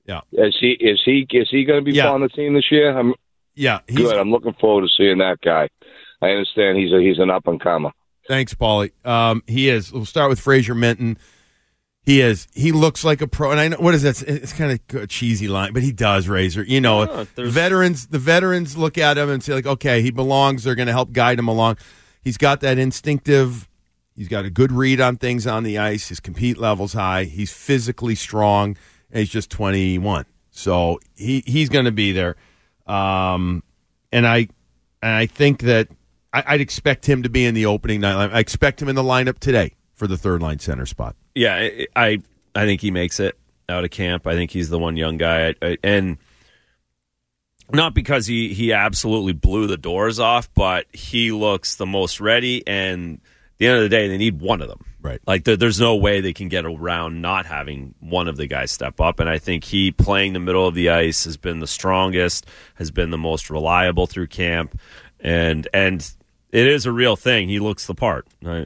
Speaker 8: Yeah.
Speaker 16: Is he going to be on the team this year? Good. I'm looking forward to seeing that guy. I understand he's an up and comer.
Speaker 8: Thanks, Paulie. He is. We'll start with Fraser Minton. He is. He looks like a pro. And I know, what is that? It's kind of a cheesy line, but he does, Razor. You know, the veterans look at him and say, like, okay, he belongs. They're going to help guide him along. He's got that instinctive. He's got a good read on things on the ice. His compete level's high. He's physically strong. And he's just 21. So he's going to be there. And I think that I'd expect him to be in the opening night. I expect him in the lineup today for the third line center spot.
Speaker 9: Yeah, I think he makes it out of camp. I think he's the one young guy, and not because he absolutely blew the doors off, but he looks the most ready. And at the end of the day, they need one of them.
Speaker 8: Right.
Speaker 9: Like there's no way they can get around not having one of the guys step up. And I think he playing the middle of the ice has been the strongest, has been the most reliable through camp, and it is a real thing. He looks the part.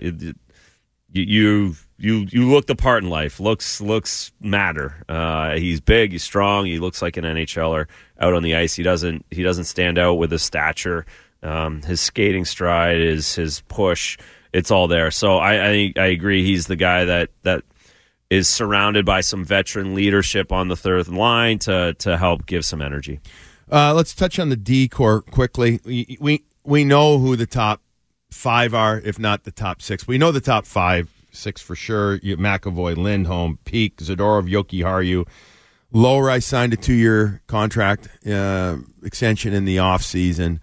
Speaker 9: You look the part in life. Looks matter. He's big. He's strong. He looks like an NHLer out on the ice. He doesn't stand out with his stature. His skating stride, his push. It's all there. So I agree. He's the guy that is surrounded by some veteran leadership on the third line to help give some energy.
Speaker 8: Let's touch on the D-corps quickly. We know who the top 5 are, if not the top 6. We know the top 5, 6 for sure. McAvoy, Lindholm, Peak, Zadorov, Jokiharju. Lohrei signed a 2-year contract extension in the offseason.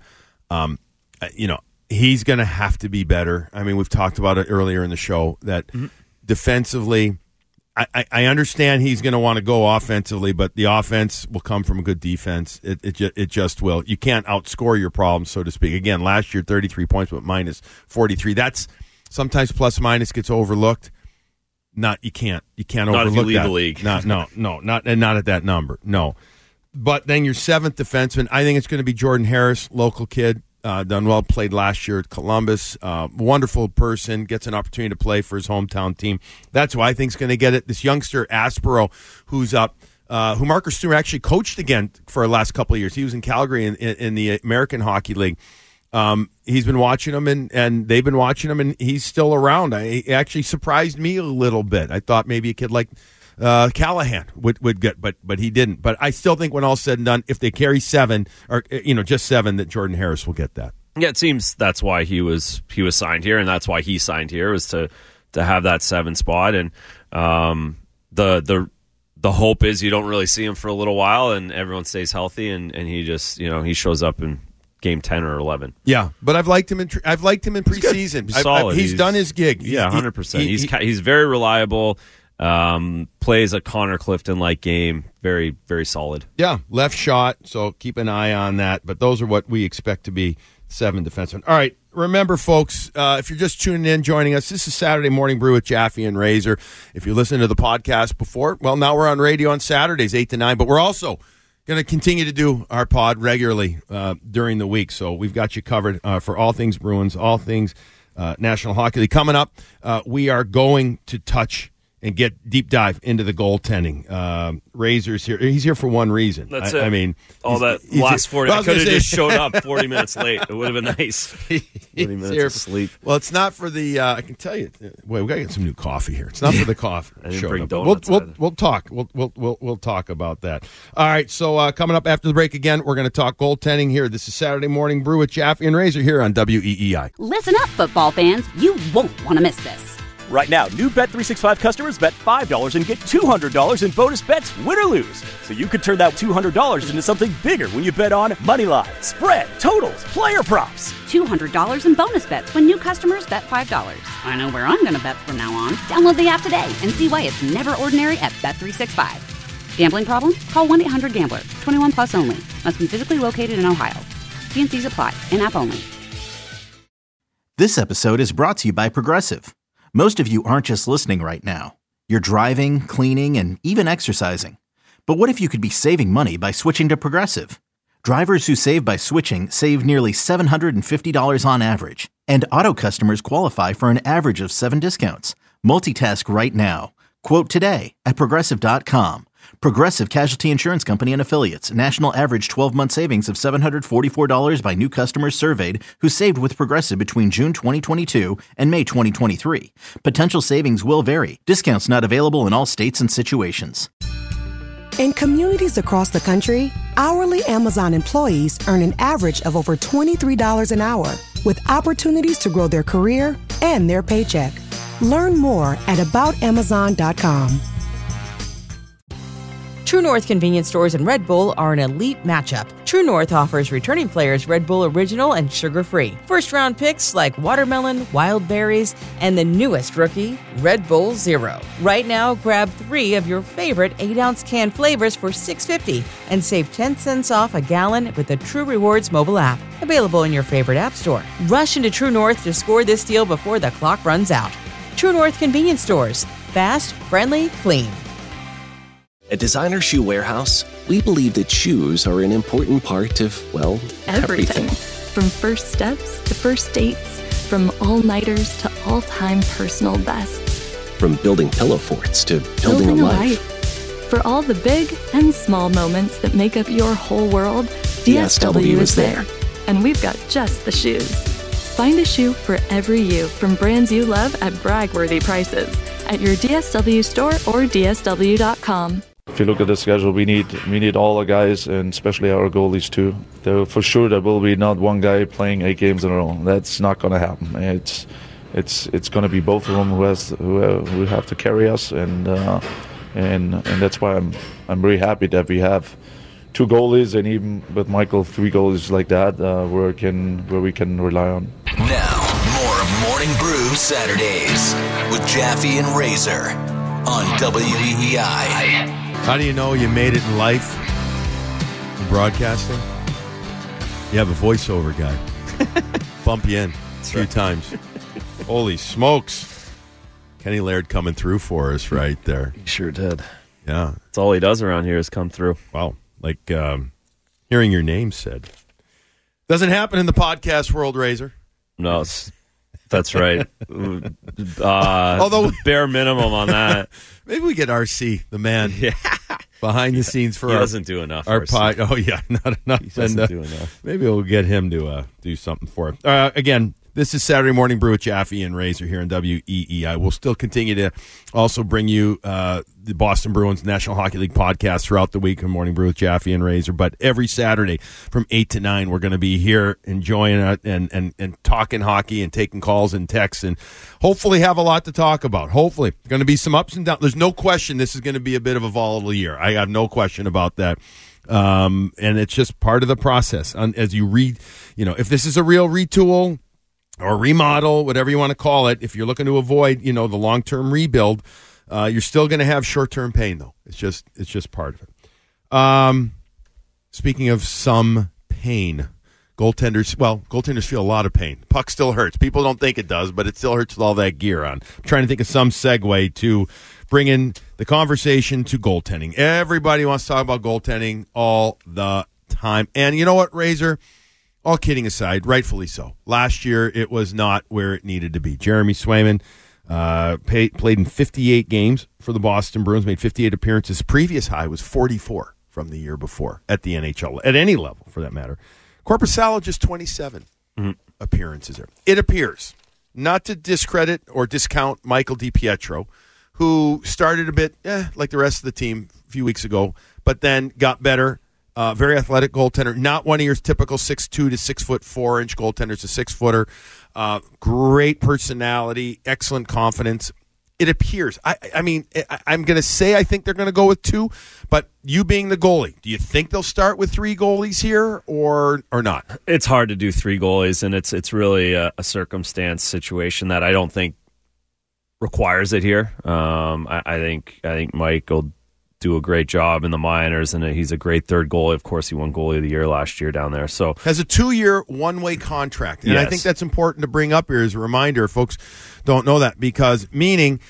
Speaker 8: He's going to have to be better. I mean, we've talked about it earlier in the show that defensively, I understand he's going to want to go offensively, but the offense will come from a good defense. It just will. You can't outscore your problems, so to speak. Again, last year, 33 points, but minus 43. That's sometimes plus minus gets overlooked. You can't
Speaker 9: not
Speaker 8: overlook
Speaker 9: if you lead
Speaker 8: that.
Speaker 9: the league.
Speaker 8: Not at that number. No. But then your 7th defenseman, I think it's going to be Jordan Harris, local kid. Done well, played last year at Columbus. Wonderful person, gets an opportunity to play for his hometown team. That's who I think is going to get it. This youngster, Aspero, who's up, who Marcus Stewart actually coached again for the last couple of years. He was in Calgary in the American Hockey League. He's been watching him, and they've been watching him, and he's still around. He actually surprised me a little bit. I thought maybe a kid like Callahan would get, but he didn't. But I still think when all's said and done, if they carry 7 or just 7, that Jordan Harris will get that.
Speaker 9: Yeah, it seems that's why he was signed here, and that's why he signed here, was to have that 7 spot. And the hope is you don't really see him for a little while, and everyone stays healthy, and he just he shows up in game 10 or 11.
Speaker 8: Yeah, but I've liked him in preseason.
Speaker 9: He's solid.
Speaker 8: He's done his gig.
Speaker 9: Yeah, 100%. He's very reliable. Plays a Connor Clifton-like game. Very, very solid.
Speaker 8: Yeah, left shot, so keep an eye on that. But those are what we expect to be 7 defensemen. All right, remember, folks, if you're just tuning in, joining us, this is Saturday Morning Brew with Jaffe and Razor. If you listened to the podcast before, well, now we're on radio on Saturdays, 8 to 9, but we're also going to continue to do our pod regularly during the week. So we've got you covered for all things Bruins, all things National Hockey League. Coming up, we are going to touch and get deep dive into the goaltending. Razor's here. He's here for one reason.
Speaker 9: That's it.
Speaker 8: I mean,
Speaker 9: all that last 40. I could have just showed up 40 minutes late. It would have been nice. 40 minutes of sleep.
Speaker 8: Well, it's not for the. I can tell you. Wait, we got to get some new coffee here. It's not for the coffee.
Speaker 9: I didn't bring donuts.
Speaker 8: We'll talk. We'll talk about that. All right. So coming up after the break again, we're going to talk goaltending here. This is Saturday Morning Brew with Jaffe and Razor here on WEEI.
Speaker 1: Listen up, football fans. You won't want to miss this.
Speaker 2: Right now, new Bet365 customers bet $5 and get $200 in bonus bets, win or lose. So you could turn that $200 into something bigger when you bet on moneyline, spread, totals, player props.
Speaker 1: $200 in bonus bets when new customers bet $5. I know where I'm going to bet from now on. Download the app today and see why it's never ordinary at Bet365. Gambling problem? Call 1-800-GAMBLER. 21 plus only. Must be physically located in Ohio. T&Cs apply. In-app only.
Speaker 3: This episode is brought to you by Progressive. Most of you aren't just listening right now. You're driving, cleaning, and even exercising. But what if you could be saving money by switching to Progressive? Drivers who save by switching save nearly $750 on average. And auto customers qualify for an average of 7 discounts. Multitask right now. Quote today at Progressive.com. Progressive Casualty Insurance Company and Affiliates. National average 12-month savings of $744 by new customers surveyed who saved with Progressive between June 2022 and May 2023. Potential savings will vary. Discounts not available in all states and situations.
Speaker 4: In communities across the country, hourly Amazon employees earn an average of over $23 an hour, with opportunities to grow their career and their paycheck. Learn more at aboutamazon.com.
Speaker 13: True North convenience stores and Red Bull are an elite matchup. True North offers returning players Red Bull Original and sugar-free. First-round picks like watermelon, wild berries, and the newest rookie, Red Bull Zero. Right now, grab 3 of your favorite 8-ounce can flavors for $6.50 and save 10 cents off a gallon with the True Rewards mobile app. Available in your favorite app store. Rush into True North to score this deal before the clock runs out. True North convenience stores. Fast, friendly, clean.
Speaker 17: At Designer Shoe Warehouse, we believe that shoes are an important part of, well, everything.
Speaker 18: From first steps to first dates, from all-nighters to all-time personal bests.
Speaker 17: From building pillow forts to building a life.
Speaker 18: For all the big and small moments that make up your whole world, DSW is there. And we've got just the shoes. Find a shoe for every you from brands you love at brag-worthy prices at your DSW store or DSW.com.
Speaker 6: If you look at the schedule, we need all the guys, and especially our goalies too. For sure, there will be not one guy playing 8 games in a row. That's not going to happen. It's going to be both of them who have to carry us, and that's why I'm very happy that we have 2 goalies, and even with Michael, 3 goalies like that, where we can rely on.
Speaker 7: Now, more of Morning Brew Saturdays with Jaffe and Razor on WEEI.
Speaker 8: How do you know you made it in life? In broadcasting? You have a voiceover guy. Bump you in a few times. Holy smokes. Kenny Laird coming through for us right there.
Speaker 9: He sure did.
Speaker 8: Yeah.
Speaker 9: That's all he does around here is come through.
Speaker 8: Wow. Like hearing your name said. Doesn't happen in the podcast world, Razor.
Speaker 9: No, that's right. Although bare minimum on that.
Speaker 8: Maybe we get RC, the man, behind the scenes for
Speaker 9: he
Speaker 8: our
Speaker 9: doesn't do enough.
Speaker 8: Our pod. Oh yeah, not enough.
Speaker 9: He doesn't do enough.
Speaker 8: Maybe we'll get him to do something for it. Again, this is Saturday Morning Brew with Jaffe and Razor here on WEEI. We'll still continue to also bring you the Boston Bruins National Hockey League podcast throughout the week on Morning Brew with Jaffe and Razor. But every Saturday from 8 to 9, we're going to be here enjoying it and talking hockey and taking calls and texts and hopefully have a lot to talk about. Hopefully. Going to be some ups and downs. There's no question this is going to be a bit of a volatile year. I have no question about that. And it's just part of the process. As you read, if this is a real retool or remodel, whatever you want to call it, if you're looking to avoid, the long-term rebuild, you're still going to have short-term pain, though. It's just part of it. Speaking of some pain, goaltenders feel a lot of pain. Puck still hurts. People don't think it does, but it still hurts with all that gear on. I'm trying to think of some segue to bring in the conversation to goaltending. Everybody wants to talk about goaltending all the time. And you know what, Razor? All kidding aside, rightfully so. Last year, it was not where it needed to be. Jeremy Swayman played in 58 games for the Boston Bruins, made 58 appearances. Previous high was 44 from the year before at the NHL, at any level for that matter. Korpisalo just 27 appearances there. It appears, not to discredit or discount Michael DiPietro, who started a bit like the rest of the team a few weeks ago, but then got better. Very athletic goaltender, not one of your typical 6'2" to 6'4" goaltenders, a 6-footer. Great personality, excellent confidence. It appears. I'm going to say I think they're going to go with 2, but you being the goalie, do you think they'll start with 3 goalies here or not?
Speaker 9: It's hard to do 3 goalies, and it's really a circumstance situation that I don't think requires it here. I think Mike will do a great job in the minors, and he's a great third goalie. Of course, he won goalie of the year last year down there. So
Speaker 8: has a 2-year one-way contract, and yes. I think that's important to bring up here as a reminder. Folks don't know that because meaning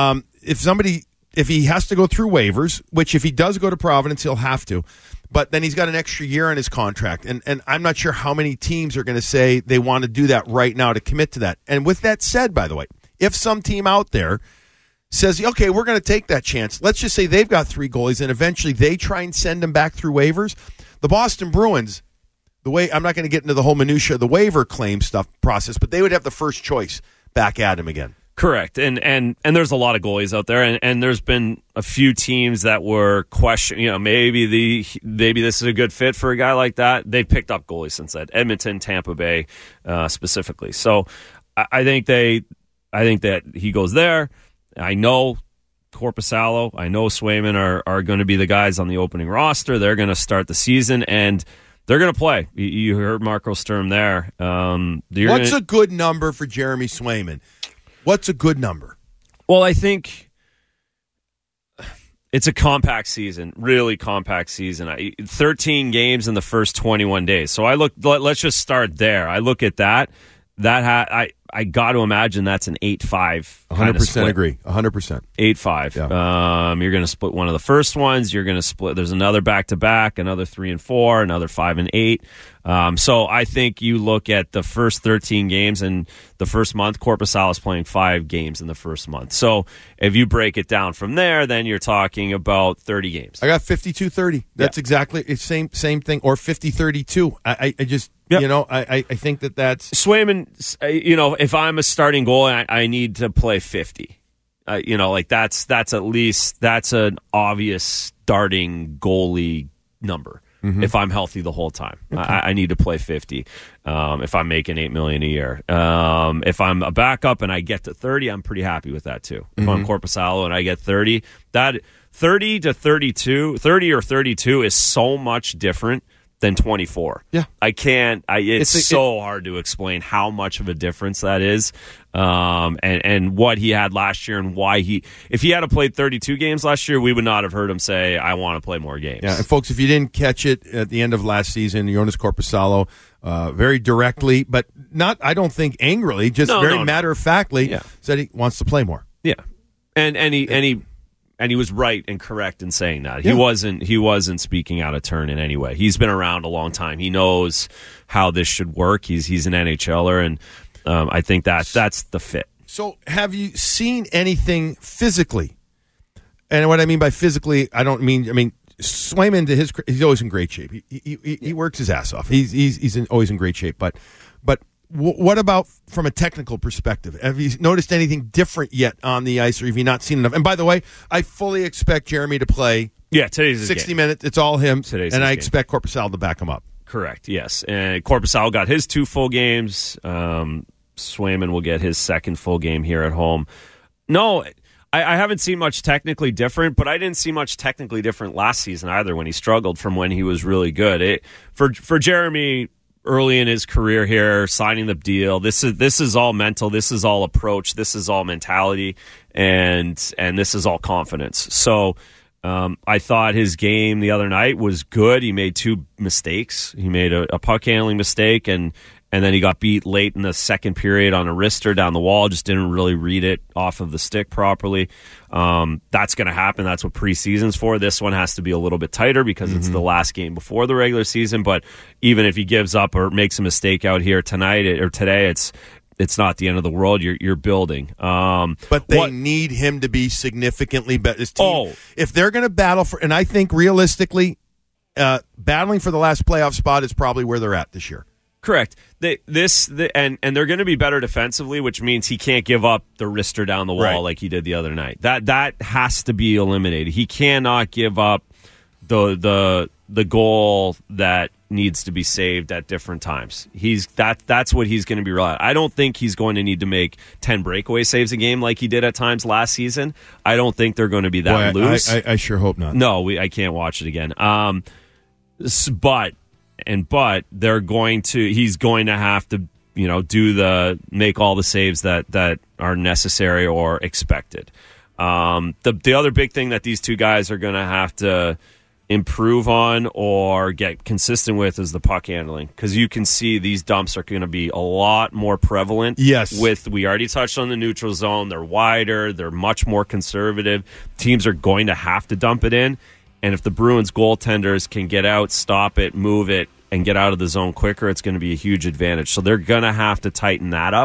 Speaker 8: if he has to go through waivers, which if he does go to Providence, he'll have to. But then he's got an extra year on his contract, and I'm not sure how many teams are going to say they want to do that right now to commit to that. And with that said, by the way, if some team out there says, okay, we're going to take that chance. Let's just say they've got 3 goalies, and eventually they try and send them back through waivers. The Boston Bruins, I'm not going to get into the whole minutia of the waiver claim stuff process, but they would have the first choice back at him again.
Speaker 9: Correct, and there's a lot of goalies out there, and there's been a few teams that were questioning, maybe this is a good fit for a guy like that. They've picked up goalies since then. Edmonton, Tampa Bay, specifically. So I think that he goes there. I know Korpisalo, I know Swayman are going to be the guys on the opening roster. They're going to start the season, and they're going to play. You heard Marco Sturm there.
Speaker 8: What's a good number for Jeremy Swayman? What's a good number?
Speaker 9: Well, I think it's a compact season, really compact season. 13 games in the first 21 days. So let's just start there. I look at that. I got to imagine that's an 8-5.
Speaker 8: 100% agree. 100%.
Speaker 9: 8-5.
Speaker 8: Yeah.
Speaker 9: You're going to split one of the first ones. You're going to split. There's another back-to-back, another 3 and 4, another 5 and 8. So I think you look at the first 13 games, and the first month, Korpisalo is playing 5 games in the first month. So if you break it down from there, then you're talking about 30 games.
Speaker 8: I got 52-30. That's exactly the same thing, or 50-32. I just...
Speaker 9: Yep.
Speaker 8: I think that's...
Speaker 9: Swayman, if I'm a starting goalie, I need to play 50. That's an obvious starting goalie number. Mm-hmm. If I'm healthy the whole time, okay. I need to play 50. If I'm making $8 million a year, if I'm a backup and I get to 30, I'm pretty happy with that too. If I'm Korpisalo and I get 30, that 30 to 32, 30 or 32 is so much different than 24.
Speaker 8: Yeah.
Speaker 9: I can't. It's so hard to explain how much of a difference that is, and what he had last year and why if he had played 32 games last year, we would not have heard him say, I want to play more games.
Speaker 8: Yeah, and folks, if you didn't catch it at the end of last season, Joonas Korpisalo, very directly, but not, I don't think angrily, just matter-of-factly, said he wants to play more.
Speaker 9: Yeah. And he was right and correct in saying that. He wasn't speaking out of turn in any way. He's been around a long time. He knows how this should work. He's an NHLer, and I think that's the fit.
Speaker 8: So have you seen anything physically? And what I mean by physically, I mean Swayman, he's always in great shape. He works his ass off. He's always in great shape. But what about from a technical perspective? Have you noticed anything different yet on the ice, or have you not seen enough? And by the way, I fully expect Jeremy to play.
Speaker 9: Yeah, today's
Speaker 8: 60 minutes. It's all him.
Speaker 9: And
Speaker 8: I expect Korpisalo to back him up.
Speaker 9: Correct. Yes, and Korpisalo got his 2 full games. Swayman will get his second full game here at home. No, I haven't seen much technically different, but I didn't see much technically different last season either when he struggled from when he was really good. For Jeremy, early in his career here, signing the deal, this is all mental, this is all approach, this is all mentality, and this is all confidence. So I thought his game the other night was good. He made 2 mistakes. He made a puck handling mistake, and then he got beat late in the second period on a wrister down the wall, just didn't really read it off of the stick properly. That's going to happen. That's what preseason's for. This one has to be a little bit tighter because it's the last game before the regular season. But even if he gives up or makes a mistake out here tonight or today, it's not the end of the world. You're building.
Speaker 8: But they need him to be significantly better. This team, if they're going to battle for, and I think realistically, battling for the last playoff spot is probably where they're at this year.
Speaker 9: Correct. And they're going to be better defensively, which means he can't give up the wrister down the wall like he did the other night. That has to be eliminated. He cannot give up the goal that needs to be saved at different times. That's what he's going to be relying on. I don't think he's going to need to make 10 breakaway saves a game like he did at times last season. I don't think they're going to be that loose.
Speaker 8: I sure hope not.
Speaker 9: No, I can't watch it again. But they're going to. He's going to have to, make all the saves that are necessary or expected. The other big thing that these 2 guys are going to have to improve on or get consistent with is the puck handling, because you can see these dumps are going to be a lot more prevalent.
Speaker 8: Yes.
Speaker 9: We already touched on the neutral zone. They're wider. They're much more conservative. Teams are going to have to dump it in. And if the Bruins goaltenders can get out, stop it, move it, and get out of the zone quicker, it's going to be a huge advantage. So they're going to have to tighten that up.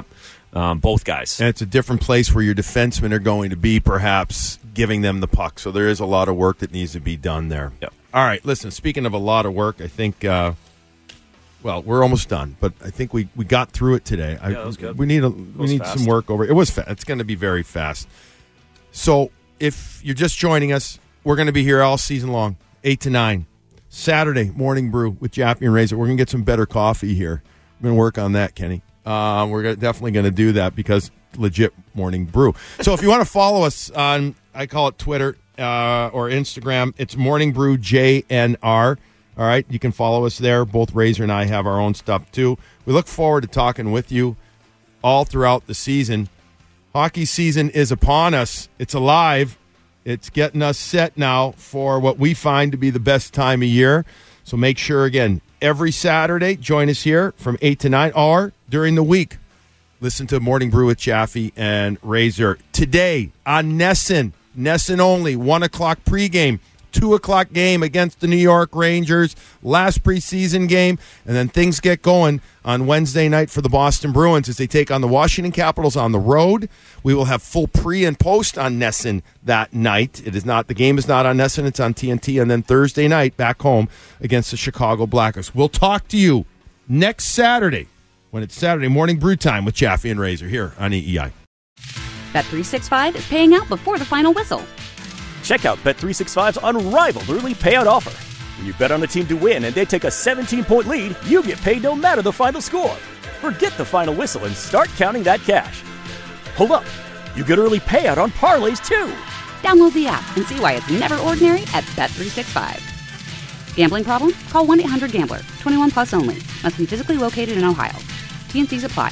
Speaker 9: both guys.
Speaker 8: And it's a different place where your defensemen are going to be, perhaps giving them the puck. So there is a lot of work that needs to be done there.
Speaker 9: Yep.
Speaker 8: All right, listen, speaking of a lot of work, I think, we're almost done, but I think we got through it today.
Speaker 9: That was good.
Speaker 8: We need some work over it. It was fast. It's going to be very fast. So if you're just joining us, we're going to be here all season long, 8 to 9. Saturday, Morning Brew with Jaffe and Razor. We're going to get some better coffee here. We're going to work on that, Kenny. We're definitely going to do that because legit Morning Brew. So if you want to follow us on, I call it Twitter or Instagram, it's Morning Brew JNR. All right, you can follow us there. Both Razor and I have our own stuff, too. We look forward to talking with you all throughout the season. Hockey season is upon us. It's alive. It's getting us set now for what we find to be the best time of year. So make sure, again, every Saturday, join us here from 8 to 9, or during the week, listen to Morning Brew with Jaffe and Razor. Today on Nesson only, 1 o'clock pregame. 2 o'clock game against the New York Rangers, last preseason game, and then things get going on Wednesday night for the Boston Bruins as they take on the Washington Capitals on the road. We will have full pre and post on Nesson that night. The game is not on Nesson, it's on TNT, and then Thursday night back home against the Chicago Blackhawks. We'll talk to you next Saturday when it's Saturday Morning Brew time with Jaffe and Razor here on EEI.
Speaker 1: Bet365 is paying out before the final whistle.
Speaker 2: Check out Bet365's unrivaled early payout offer. When you bet on a team to win and they take a 17-point lead, you get paid no matter the final score. Forget the final whistle and start counting that cash. Hold up. You get early payout on parlays, too.
Speaker 1: Download the app and see why it's never ordinary at Bet365. Gambling problem? Call 1-800-GAMBLER. 21 plus only. Must be physically located in Ohio. T&Cs apply.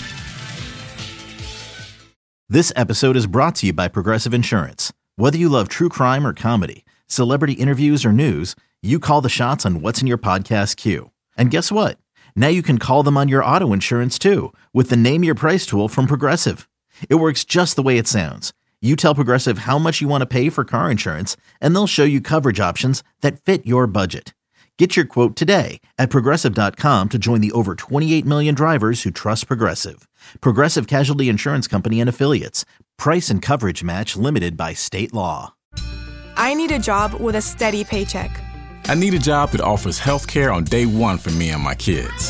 Speaker 3: This episode is brought to you by Progressive Insurance. Whether you love true crime or comedy, celebrity interviews or news, you call the shots on what's in your podcast queue. And guess what? Now you can call them on your auto insurance too with the Name Your Price tool from Progressive. It works just the way it sounds. You tell Progressive how much you want to pay for car insurance, and they'll show you coverage options that fit your budget. Get your quote today at Progressive.com to join the over 28 million drivers who trust Progressive. Progressive Casualty Insurance Company and Affiliates. Price and coverage match limited by state law.
Speaker 10: I need a job with a steady paycheck.
Speaker 11: I need a job that offers health care on day one for me and my kids.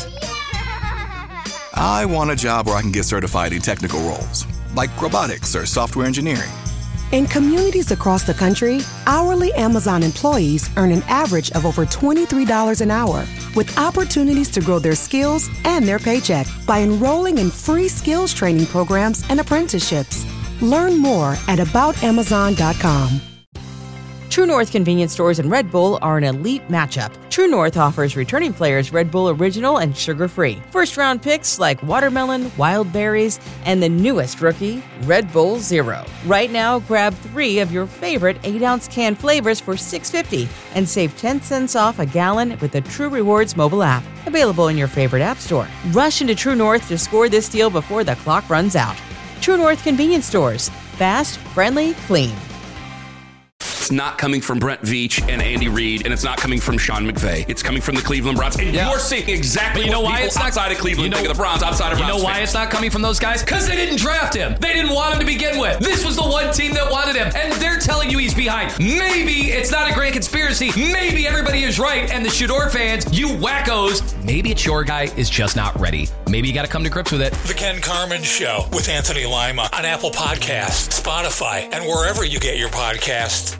Speaker 12: I want a job where I can get certified in technical roles, like robotics or software engineering.
Speaker 4: In communities across the country, hourly Amazon employees earn an average of over $23 an hour, with opportunities to grow their skills and their paycheck by enrolling in free skills training programs and apprenticeships. Learn more at aboutamazon.com.
Speaker 13: True North convenience stores and Red Bull are an elite matchup. True North offers returning players Red Bull Original and sugar-free. First-round picks like watermelon, wild berries, and the newest rookie, Red Bull Zero. Right now, grab 3 of your favorite 8-ounce can flavors for $6.50 and save 10 cents off a gallon with the True Rewards mobile app. Available in your favorite app store. Rush into True North to score this deal before the clock runs out. True North convenience stores. Fast, friendly, clean.
Speaker 19: It's not coming from Brent Veach and Andy Reid, and it's not coming from Sean McVay. It's coming from the Cleveland Browns. And you're seeing exactly what people outside of Cleveland think of the Browns, outside of Browns
Speaker 20: You know why
Speaker 19: fans.
Speaker 20: it's not coming from those guys? Because they didn't draft him. They didn't want him to begin with. This was the one team that wanted him, and they're telling you he's behind. Maybe it's not a grand conspiracy. Maybe everybody is right, and the Shador fans, you wackos, maybe it's your guy is just not ready. Maybe you got to come to grips with it.
Speaker 21: The Ken Carman Show with Anthony Lima on Apple Podcasts, Spotify, and wherever you get your podcasts.